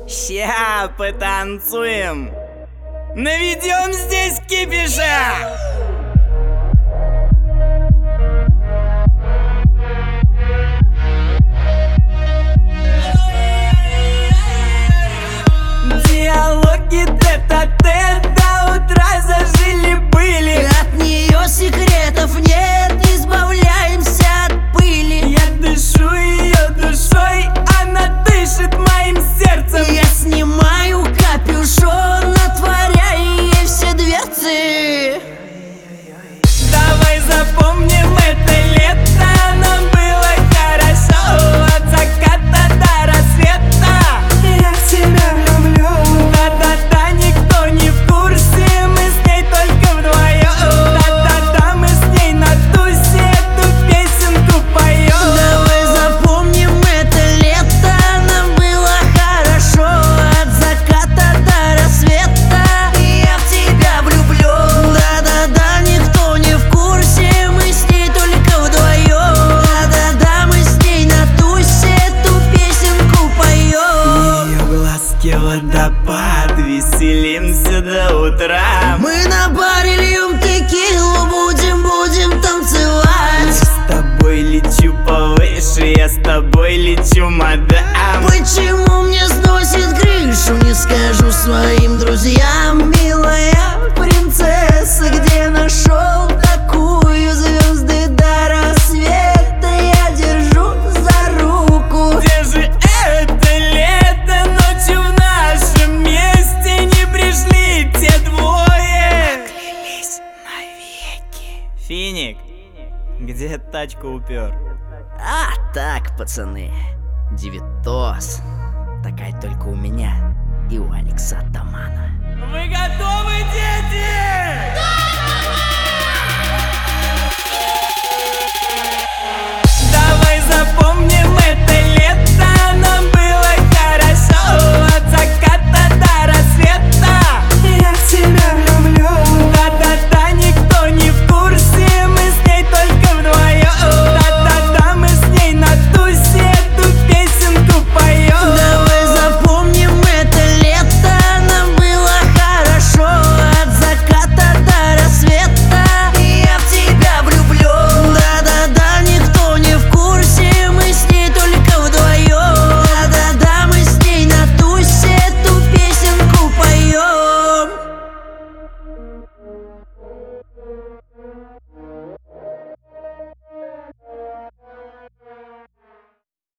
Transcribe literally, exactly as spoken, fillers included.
Ща потанцуем, наведем здесь кипиша. Диалоги тет-а-тет до утра зажили-были. От нее секретов нет, избавляемся от пыли. Я дышу ее душой, она дышит моим сердцем. Я снимаю капюшон, отворяя ей все дверцы. Давай запомним это лето, нам было хорошо. От заката до рассвета я в тебя люблю. Да-да-да, никто не в курсе, мы с ней только вдвоем. Да-да-да, мы с ней на тусе эту песенку поем. Давай запомним это лето, нам было хорошо. От заката до рассвета я в тебя влюблю. Да-да-да, никто не в курсе, мы с ней только вдвоем. Да-да-да, мы с ней на тусе эту песенку поем. Ее глазки водопад, веселимся до утра. Мы на баре льем текилу, будем, будем танцевать. С тобой лечу повыше, я с тобой лечу, мадам. Почему мне сносит крышу, не скажу своим друзьям. Милая принцесса, где нашел такую? Звезды до рассвета я держу за руку. Где же это лето? Ночью в нашем месте не пришли те двое. Поклялись навеки. Финик, где тачку упер? А так, пацаны, девятос. Такая только у меня и у Алекса Атамана. Вы готовы, дети?